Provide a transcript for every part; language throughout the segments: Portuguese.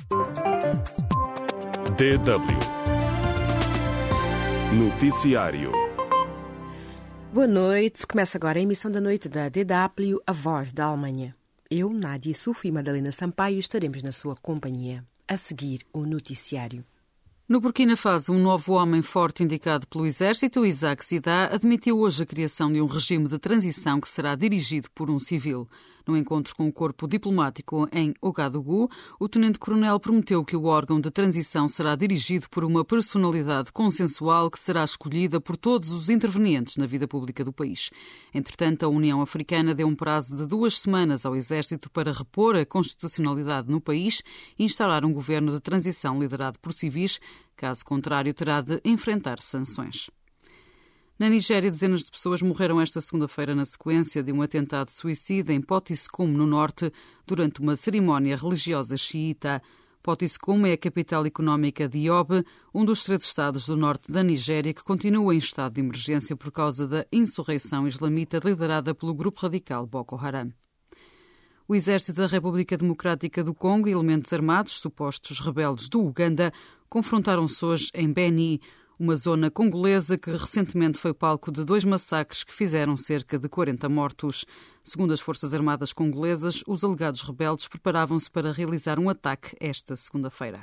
DW Noticiário. Boa noite. Começa agora a emissão da noite da DW, a voz da Alemanha. Eu, Nádia Sufo e Madalena Sampaio estaremos na sua companhia. A seguir, o noticiário. No Burkina Faso, um novo homem forte indicado pelo exército, Isaac Zida, admitiu hoje a criação de um regime de transição que será dirigido por um civil. No encontro com o corpo diplomático em Ouagadougou, o tenente-coronel prometeu que o órgão de transição será dirigido por uma personalidade consensual que será escolhida por todos os intervenientes na vida pública do país. Entretanto, a União Africana deu um prazo de 2 semanas ao exército para repor a constitucionalidade no país e instaurar um governo de transição liderado por civis. Caso contrário, terá de enfrentar sanções. Na Nigéria, dezenas de pessoas morreram esta segunda-feira na sequência de um atentado suicida em Potiskum, no norte, durante uma cerimónia religiosa xiita. Potiskum é a capital económica de Yobe, um dos 3 estados do norte da Nigéria que continua em estado de emergência por causa da insurreição islamita liderada pelo grupo radical Boko Haram. O exército da República Democrática do Congo e elementos armados, supostos rebeldes do Uganda, confrontaram-se hoje em Beni, uma zona congolesa que recentemente foi palco de 2 massacres que fizeram cerca de 40 mortos. Segundo as Forças Armadas congolesas, os alegados rebeldes preparavam-se para realizar um ataque esta segunda-feira.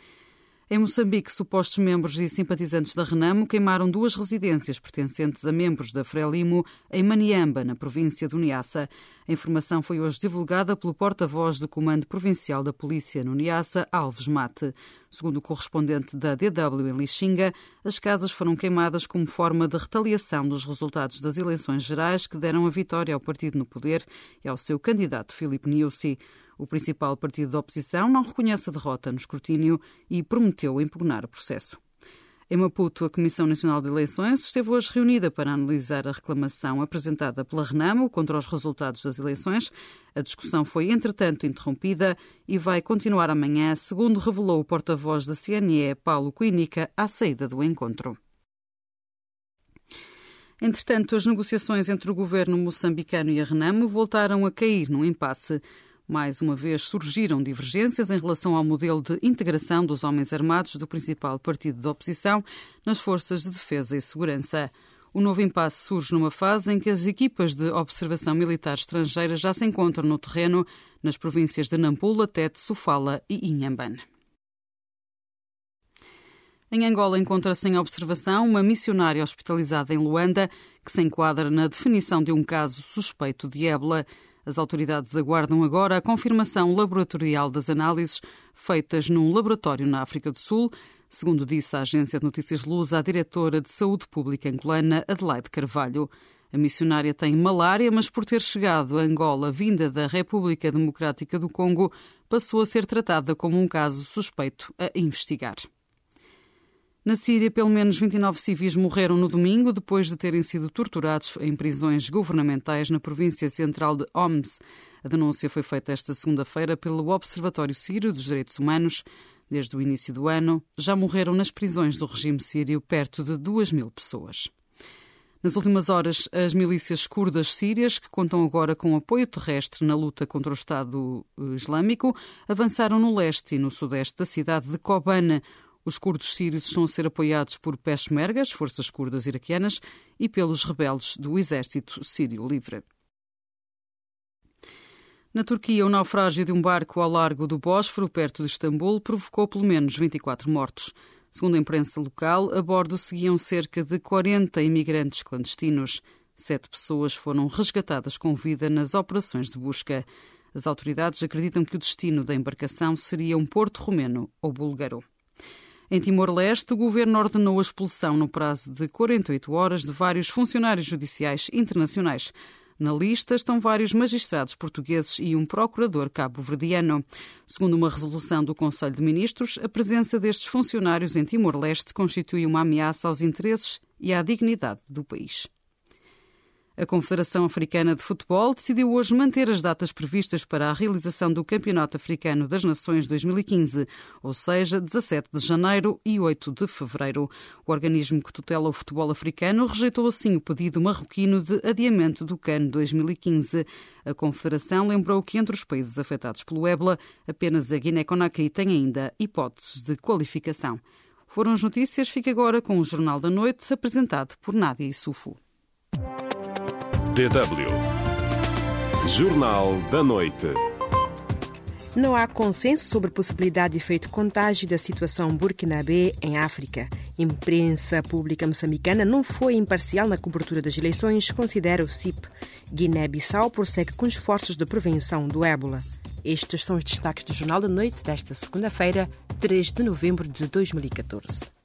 Em Moçambique, supostos membros e simpatizantes da Renamo queimaram 2 residências pertencentes a membros da Frelimo em Maniamba, na província do Niassa. A informação foi hoje divulgada pelo porta-voz do Comando Provincial da Polícia no Niassa, Alves Mate. Segundo o correspondente da DW em Lixinga, as casas foram queimadas como forma de retaliação dos resultados das eleições gerais que deram a vitória ao partido no poder e ao seu candidato Filipe Nyusi. O principal partido da oposição não reconhece a derrota no escrutínio e prometeu impugnar o processo. Em Maputo, a Comissão Nacional de Eleições esteve hoje reunida para analisar a reclamação apresentada pela Renamo contra os resultados das eleições. A discussão foi, entretanto, interrompida e vai continuar amanhã, segundo revelou o porta-voz da CNE, Paulo Cuinica, à saída do encontro. Entretanto, as negociações entre o governo moçambicano e a Renamo voltaram a cair num impasse. Mais uma vez surgiram divergências em relação ao modelo de integração dos homens armados do principal partido da oposição nas forças de defesa e segurança. O novo impasse surge numa fase em que as equipas de observação militar estrangeira já se encontram no terreno nas províncias de Nampula, Tete, Sofala e Inhambane. Em Angola encontra-se em observação uma missionária hospitalizada em Luanda que se enquadra na definição de um caso suspeito de ébola. As autoridades aguardam agora a confirmação laboratorial das análises feitas num laboratório na África do Sul, segundo disse a agência de notícias Lusa, a diretora de Saúde Pública angolana, Adelaide Carvalho. A missionária tem malária, mas por ter chegado a Angola vinda da República Democrática do Congo, passou a ser tratada como um caso suspeito a investigar. Na Síria, pelo menos 29 civis morreram no domingo depois de terem sido torturados em prisões governamentais na província central de Homs. A denúncia foi feita esta segunda-feira pelo Observatório Sírio dos Direitos Humanos. Desde o início do ano, já morreram nas prisões do regime sírio perto de 2.000 pessoas. Nas últimas horas, as milícias curdas sírias, que contam agora com apoio terrestre na luta contra o Estado Islâmico, avançaram no leste e no sudeste da cidade de Kobane. Os curdos sírios estão a ser apoiados por peshmergas, forças curdas iraquianas, e pelos rebeldes do Exército Sírio Livre. Na Turquia, o naufrágio de um barco ao largo do Bósforo, perto de Istambul, provocou pelo menos 24 mortos. Segundo a imprensa local, a bordo seguiam cerca de 40 imigrantes clandestinos. 7 pessoas foram resgatadas com vida nas operações de busca. As autoridades acreditam que o destino da embarcação seria um porto romeno ou búlgaro. Em Timor-Leste, o governo ordenou a expulsão no prazo de 48 horas de vários funcionários judiciais internacionais. Na lista estão vários magistrados portugueses e um procurador cabo-verdiano. Segundo uma resolução do Conselho de Ministros, a presença destes funcionários em Timor-Leste constitui uma ameaça aos interesses e à dignidade do país. A Confederação Africana de Futebol decidiu hoje manter as datas previstas para a realização do Campeonato Africano das Nações 2015, ou seja, 17 de janeiro e 8 de fevereiro. O organismo que tutela o futebol africano rejeitou assim o pedido marroquino de adiamento do CAN 2015. A Confederação lembrou que entre os países afetados pelo ébola, apenas a Guiné-Conakry tem ainda hipóteses de qualificação. Foram as notícias, fica agora com o Jornal da Noite, apresentado por Nádia Issoufou. DW Jornal da Noite. Não há consenso sobre a possibilidade de efeito contágio da situação burkinabé em África. A imprensa pública moçambicana não foi imparcial na cobertura das eleições, considera o CIP. Guiné-Bissau prossegue com esforços de prevenção do ébola. Estes são os destaques do Jornal da Noite desta segunda-feira, 3 de novembro de 2014.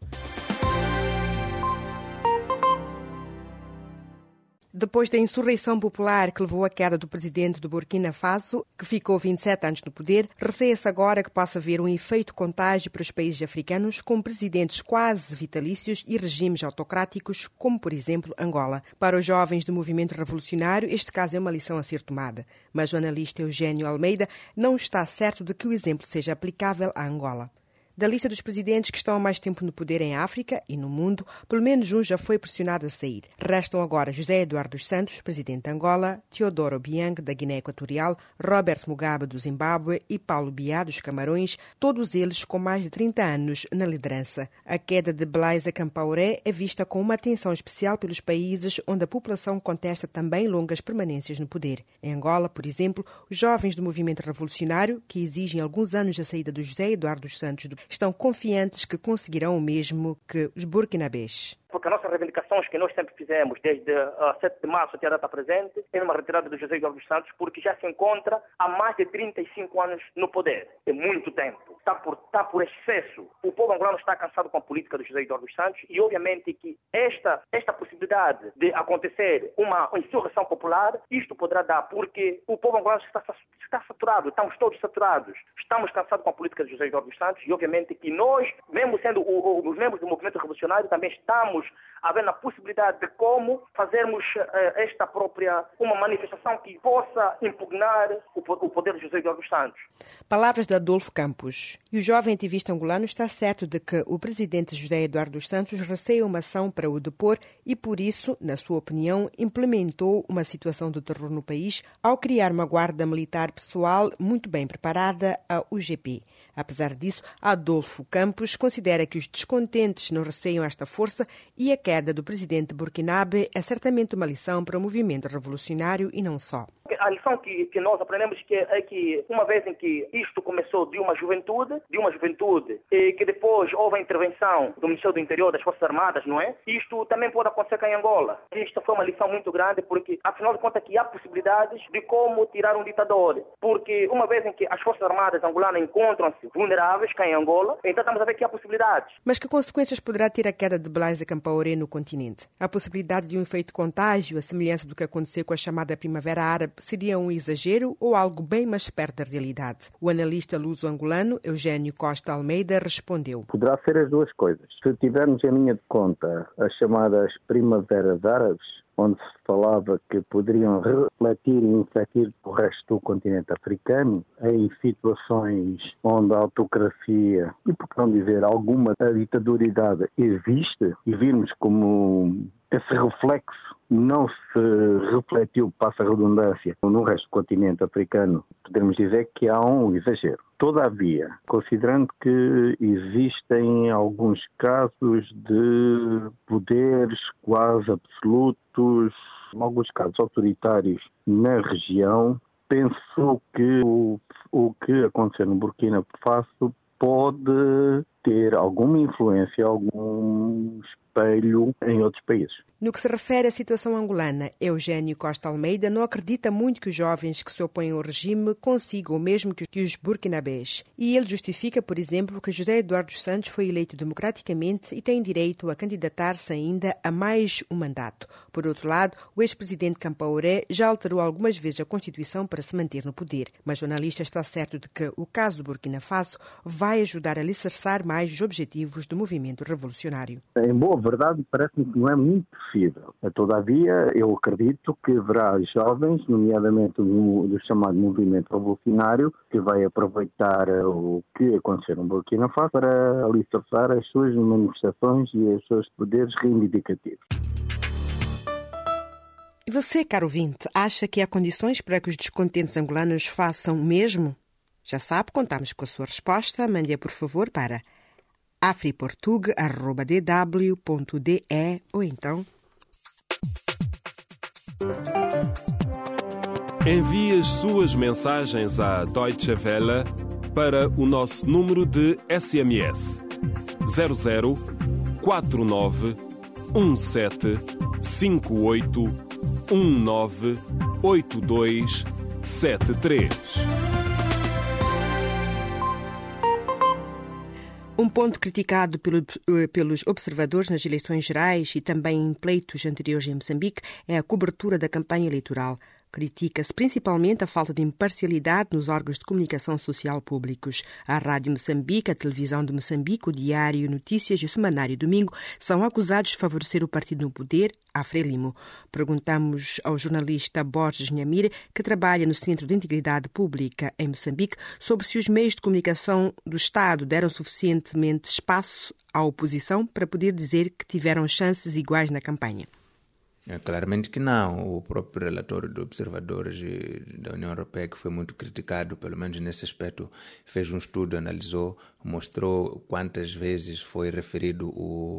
Depois da insurreição popular que levou à queda do presidente do Burkina Faso, que ficou 27 anos no poder, receia-se agora que possa haver um efeito contágio para os países africanos com presidentes quase vitalícios e regimes autocráticos, como, por exemplo, Angola. Para os jovens do movimento revolucionário, este caso é uma lição a ser tomada. Mas o analista Eugênio Almeida não está certo de que o exemplo seja aplicável a Angola. Da lista dos presidentes que estão há mais tempo no poder em África e no mundo, pelo menos um já foi pressionado a sair. Restam agora José Eduardo dos Santos, presidente de Angola, Teodoro Obiang, da Guiné Equatorial, Robert Mugabe, do Zimbábue e Paulo Biá, dos Camarões, todos eles com mais de 30 anos na liderança. A queda de Blaise Compaoré é vista com uma atenção especial pelos países onde a população contesta também longas permanências no poder. Em Angola, por exemplo, os jovens do movimento revolucionário, que exigem alguns anos a saída de José Eduardo dos Santos, estão confiantes que conseguirão o mesmo que os burkinabés. Porque as nossas reivindicações que nós sempre fizemos, desde 7 de março até a data presente, é uma retirada do José Eduardo dos Santos, porque já se encontra há mais de 35 anos no poder. É muito tempo. Está por excesso. O povo angolano está cansado com a política do José Eduardo dos Santos e, obviamente, que esta possibilidade de acontecer uma insurreição popular, isto poderá dar, porque o povo angolano está saturado, estamos todos saturados. Estamos cansados com a política do José Eduardo dos Santos e, obviamente, que nós, mesmo sendo os membros do movimento revolucionário, também estamos a ver na possibilidade de como fazermos esta própria, uma manifestação que possa impugnar o poder de José Eduardo dos Santos. Palavras de Adolfo Campos. E o jovem ativista angolano está certo de que o presidente José Eduardo dos Santos receia uma ação para o depor e, por isso, na sua opinião, implementou uma situação de terror no país ao criar uma guarda militar pessoal muito bem preparada, a UGP. Apesar disso, Adolfo Campos considera que os descontentes não receiam esta força e a queda do presidente burkinabé é certamente uma lição para o movimento revolucionário e não só. A lição que nós aprendemos é que uma vez em que isto começou de uma juventude, e que depois houve a intervenção do Ministério do Interior, das Forças Armadas, não é? Isto também pode acontecer cá em Angola. Isto foi uma lição muito grande porque, afinal de contas, que há possibilidades de como tirar um ditador. Porque uma vez em que as Forças Armadas angolanas encontram-se vulneráveis cá em Angola, então estamos a ver que há possibilidades. Mas que consequências poderá ter a queda de Blaise Compaoré no continente? A possibilidade de um efeito contágio, a semelhança do que aconteceu com a chamada Primavera Árabe, seria um exagero ou algo bem mais perto da realidade? O analista luso-angolano Eugênio Costa Almeida respondeu. Poderá ser as duas coisas. Se tivermos em linha de conta as chamadas Primaveras Árabes, onde se falava que poderiam refletir e infletir o resto do continente africano, em situações onde a autocracia, e por que não dizer alguma ditatoriedade existe, e virmos como esse reflexo não se refletiu, passa a redundância, no resto do continente africano, podemos dizer que há um exagero. Todavia, considerando que existem alguns casos de poderes quase absolutos, em alguns casos autoritários na região, penso que o que aconteceu no Burkina Faso pode ter alguma influência, algum espelho em outros países. No que se refere à situação angolana, Eugênio Costa Almeida não acredita muito que os jovens que se opõem ao regime consigam o mesmo que os burkinabés. E ele justifica, por exemplo, que José Eduardo dos Santos foi eleito democraticamente e tem direito a candidatar-se ainda a mais um mandato. Por outro lado, o ex-presidente Compaoré já alterou algumas vezes a Constituição para se manter no poder. Mas o analista está certo de que o caso do Burkina Faso vai ajudar a alicerçar mais os objetivos do movimento revolucionário. Em boa verdade, parece-me que não é muito possível. Todavia, eu acredito que haverá jovens, nomeadamente do chamado movimento revolucionário, que vai aproveitar o que aconteceu no Burkina Faso para alicerçar as suas manifestações e os seus poderes reivindicativos. E você, caro ouvinte, acha que há condições para que os descontentes angolanos façam o mesmo? Já sabe, contamos com a sua resposta. Mande-a, por favor, para afriportug@dw.de ou então... Envie as suas mensagens à Deutsche Welle para o nosso número de SMS 00 49 17 58 19 82 73. Um ponto criticado pelos observadores nas eleições gerais e também em pleitos anteriores em Moçambique é a cobertura da campanha eleitoral. Critica-se principalmente a falta de imparcialidade nos órgãos de comunicação social públicos. A Rádio Moçambique, a Televisão de Moçambique, o Diário Notícias e o Semanário Domingo são acusados de favorecer o partido no poder, a Frelimo. Perguntamos ao jornalista Borges Nhamir, que trabalha no Centro de Integridade Pública em Moçambique, sobre se os meios de comunicação do Estado deram suficientemente espaço à oposição para poder dizer que tiveram chances iguais na campanha. Claramente que não. O próprio relatório de observadores da União Europeia, que foi muito criticado, pelo menos nesse aspecto, fez um estudo, analisou, mostrou quantas vezes foi referido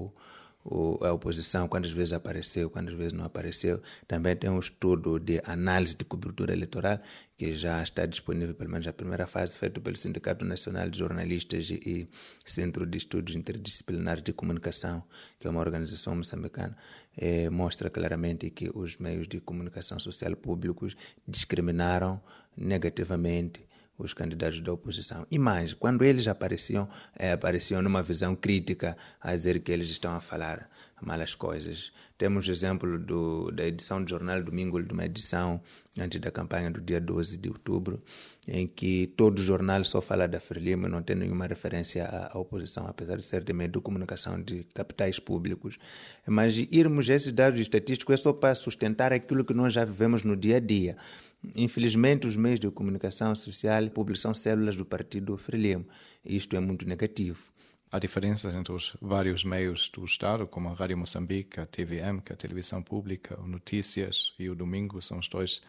a oposição, quantas vezes apareceu, quantas vezes não apareceu. Também tem um estudo de análise de cobertura eleitoral que já está disponível, pelo menos a primeira fase, feito pelo Sindicato Nacional de Jornalistas e Centro de Estudos Interdisciplinares de Comunicação, que é uma organização moçambicana. Mostra claramente que os meios de comunicação social públicos discriminaram negativamente os candidatos da oposição. E mais, quando eles apareciam numa visão crítica, a dizer que eles estão a falar malas coisas. Temos o exemplo da edição do Jornal Domingo, de uma edição antes da campanha do dia 12 de outubro, em que todo o jornal só fala da Frelimo e não tem nenhuma referência à oposição, apesar de ser de meio de comunicação de capitais públicos. Mas irmos a esses dados estatísticos é só para sustentar aquilo que nós já vivemos no dia a dia. Infelizmente, os meios de comunicação social públicos são células do partido Frelimo. Isto é muito negativo. Há diferenças entre os vários meios do Estado, como a Rádio Moçambique, a TVM, que é a Televisão Pública, o Notícias e o Domingo, são os dois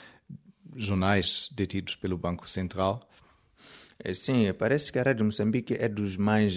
jornais detidos pelo Banco Central. Sim, parece que a Rádio Moçambique é dos mais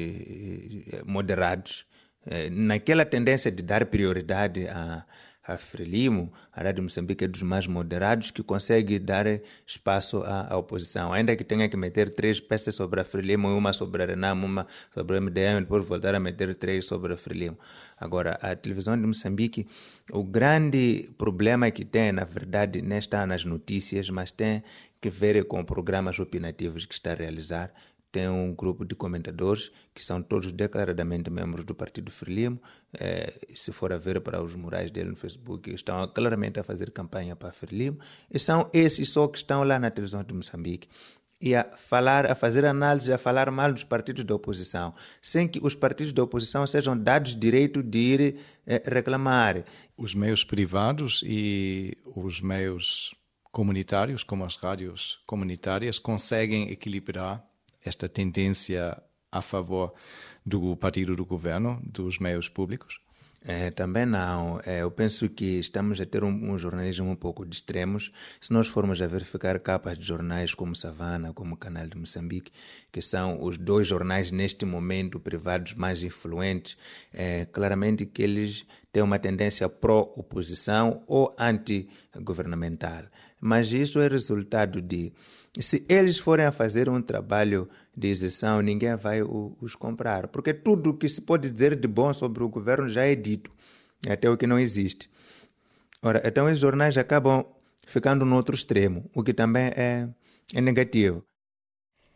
moderados. Naquela tendência de dar prioridade a Frelimo, a Rádio Moçambique é dos mais moderados, que consegue dar espaço à oposição. Ainda que tenha que meter 3 peças sobre a Frelimo, uma sobre a Renam, uma sobre a MDM, depois voltar a meter 3 sobre a Frelimo. Agora, a televisão de Moçambique, o grande problema que tem, na verdade, não está nas notícias, mas tem que ver com programas opinativos que está a realizar. Tem um grupo de comentadores que são todos declaradamente membros do partido Frelimo. Se for a ver para os murais dele no Facebook, estão claramente a fazer campanha para Frelimo. E são esses só que estão lá na televisão de Moçambique e a fazer análise, a falar mal dos partidos da oposição, sem que os partidos da oposição sejam dados direito de ir reclamar. Os meios privados e os meios comunitários, como as rádios comunitárias, conseguem equilibrar esta tendência a favor do partido do governo, dos meios públicos? Também não. Eu penso que estamos a ter um jornalismo um pouco de extremos. Se nós formos a verificar capas de jornais como Savana, como o Canal de Moçambique, que são os 2 jornais neste momento privados mais influentes, claramente que eles têm uma tendência pró-oposição ou anti-governamental. Mas isso é resultado de... Se eles forem a fazer um trabalho de isenção, ninguém vai os comprar. Porque tudo o que se pode dizer de bom sobre o governo já é dito, até o que não existe. Ora, então esses jornais acabam ficando no outro extremo, o que também é negativo.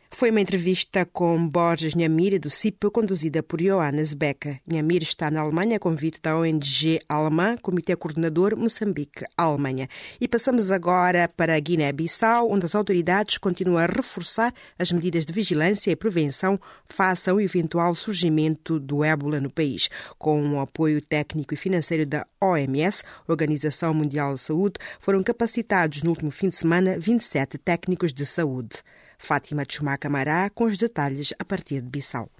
Foi uma entrevista com Borges Nhamir, do CIP, conduzida por Johannes Becker. Nhamir está na Alemanha a convite da ONG alemã, Comitê Coordenador Moçambique-Alemanha. E passamos agora para a Guiné-Bissau, onde as autoridades continuam a reforçar as medidas de vigilância e prevenção face ao eventual surgimento do ébola no país. Com o apoio técnico e financeiro da OMS, Organização Mundial de Saúde, foram capacitados no último fim de semana 27 técnicos de saúde. Fátima Tchuma Camará, com os detalhes a partir de Bissau.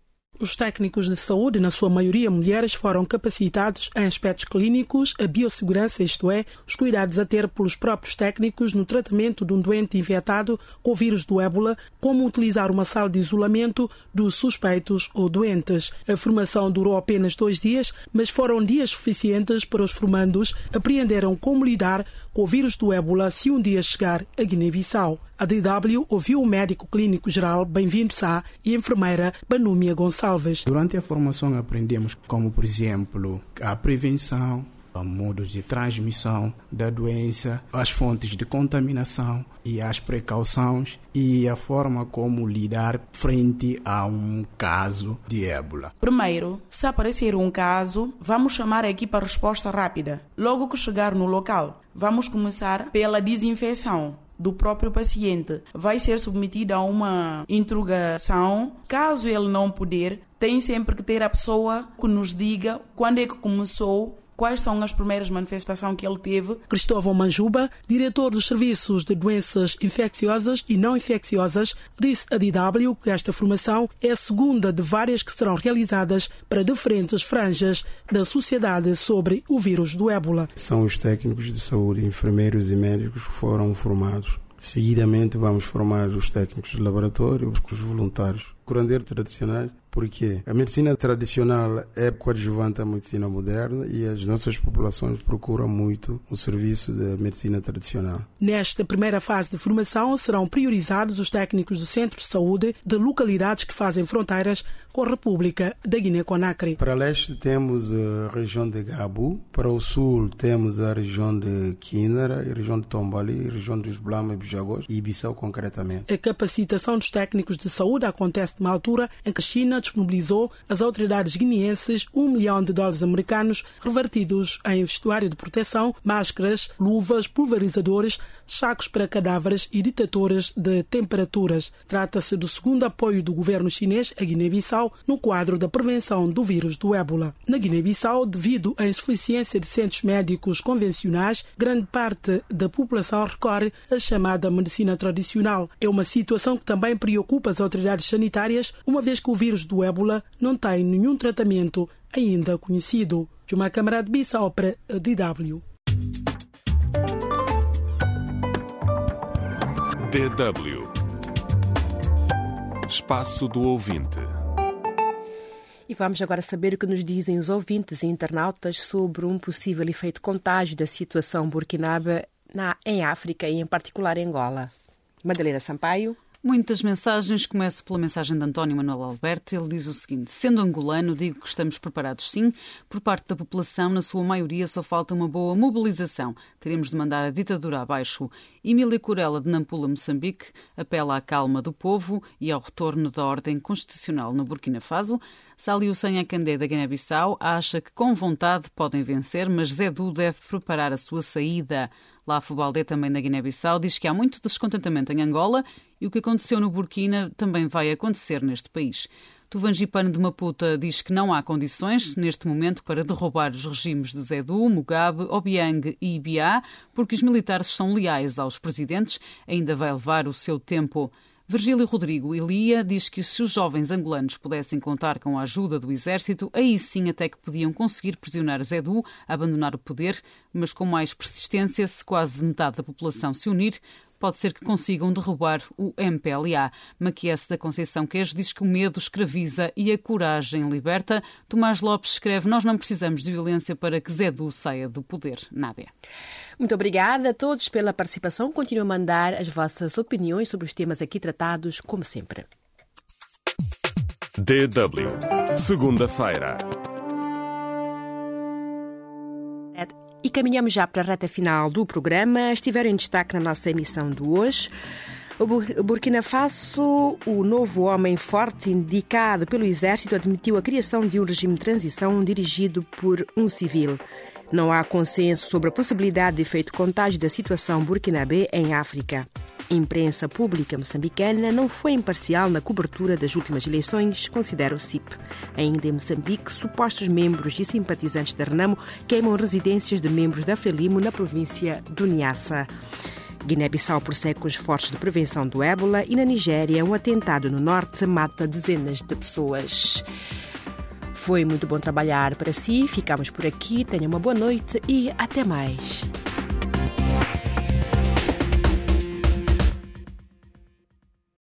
Os técnicos de saúde, na sua maioria mulheres, foram capacitados em aspectos clínicos, a biossegurança, isto é, os cuidados a ter pelos próprios técnicos no tratamento de um doente infectado com o vírus do ébola, como utilizar uma sala de isolamento dos suspeitos ou doentes. A formação durou apenas 2 dias, mas foram dias suficientes para os formandos apreenderam como lidar com o vírus do ébola se um dia chegar a Guiné-Bissau. A DW ouviu o médico clínico geral Bem-vindo Sá e a enfermeira Banúmia Gonçalves. Durante a formação aprendemos como, por exemplo, a prevenção, modos de transmissão da doença, as fontes de contaminação e as precauções e a forma como lidar frente a um caso de ébola. Primeiro, se aparecer um caso, vamos chamar a equipa de resposta rápida. Logo que chegar no local, vamos começar pela desinfecção do próprio paciente. Vai ser submetido a uma interrogação. Caso ele não puder, tem sempre que ter a pessoa que nos diga quando é que começou, quais são as primeiras manifestações que ele teve. Cristóvão Manjuba, diretor dos Serviços de Doenças Infecciosas e Não Infecciosas, disse à DW que esta formação é a segunda de várias que serão realizadas para diferentes franjas da sociedade sobre o vírus do ébola. São os técnicos de saúde, enfermeiros e médicos que foram formados. Seguidamente vamos formar os técnicos de laboratório, os voluntários, curandeiros tradicionais, porque a medicina tradicional é coadjuvante à medicina moderna e as nossas populações procuram muito o serviço da medicina tradicional. Nesta primeira fase de formação serão priorizados os técnicos de centros de saúde de localidades que fazem fronteiras com a República da Guiné-Conakry. Para leste temos a região de Gabu, para o sul temos a região de Quinara, a região de Tombali, a região dos Blama e Bijagos e Bissau concretamente. A capacitação dos técnicos de saúde acontece numa altura em que a China disponibilizou às autoridades guineenses $1 milhão americanos revertidos em vestuário de proteção, máscaras, luvas, pulverizadores, sacos para cadáveres e detectores de temperaturas. Trata-se do segundo apoio do governo chinês a Guiné-Bissau no quadro da prevenção do vírus do ébola. Na Guiné-Bissau, devido à insuficiência de centros médicos convencionais, grande parte da população recorre à chamada medicina tradicional. É uma situação que também preocupa as autoridades sanitárias, uma vez que o vírus do ébola não tem nenhum tratamento ainda conhecido. De uma câmara de Bissau para a DW. DW Espaço do Ouvinte. E vamos agora saber o que nos dizem os ouvintes e internautas sobre um possível efeito contágio da situação burkinabé em África e em particular em Angola. Madalena Sampaio. Muitas mensagens. Começo pela mensagem de António Manuel Alberto. Ele diz o seguinte: sendo angolano, digo que estamos preparados sim. Por parte da população, na sua maioria, só falta uma boa mobilização. Teremos de mandar a ditadura abaixo. Emília Corella, de Nampula, Moçambique, apela à calma do povo e ao retorno da ordem constitucional no Burkina Faso. Saliu Sanha Candé, da Guiné-Bissau, acha que com vontade podem vencer, mas Zedu deve preparar a sua saída. Lafo Baldé, também da Guiné-Bissau, diz que há muito descontentamento em Angola e o que aconteceu no Burkina também vai acontecer neste país. Tuvangipano de Maputa diz que não há condições, neste momento, para derrubar os regimes de Zedu, Mugabe, Obiang e Biá, porque os militares são leais aos presidentes, ainda vai levar o seu tempo. Virgílio Rodrigo Elia diz que se os jovens angolanos pudessem contar com a ajuda do exército, aí sim até que podiam conseguir pressionar Zedu a abandonar o poder, mas com mais persistência, se quase metade da população se unir, pode ser que consigam derrubar o MPLA. Maquiesse da Conceição Queijo diz que o medo escraviza e a coragem liberta. Tomás Lopes escreve: nós não precisamos de violência para que Zedu saia do poder. Nádia. Muito obrigada a todos pela participação. Continuem a mandar as vossas opiniões sobre os temas aqui tratados, como sempre. DW, segunda-feira. E caminhamos já para a reta final do programa. Estiveram em destaque na nossa emissão de hoje O Burkina Faso, o novo homem forte indicado pelo exército, admitiu a criação de um regime de transição dirigido por um civil. Não há consenso sobre a possibilidade de efeito contágio da situação burkinabé em África. A imprensa pública moçambicana não foi imparcial na cobertura das últimas eleições, considera o CIP. Ainda em Moçambique, supostos membros e simpatizantes da Renamo queimam residências de membros da Frelimo na província do Niassa. Guiné-Bissau prossegue com esforços de prevenção do ébola e na Nigéria um atentado no norte mata dezenas de pessoas. Foi muito bom trabalhar para si, ficamos por aqui, tenha uma boa noite e até mais.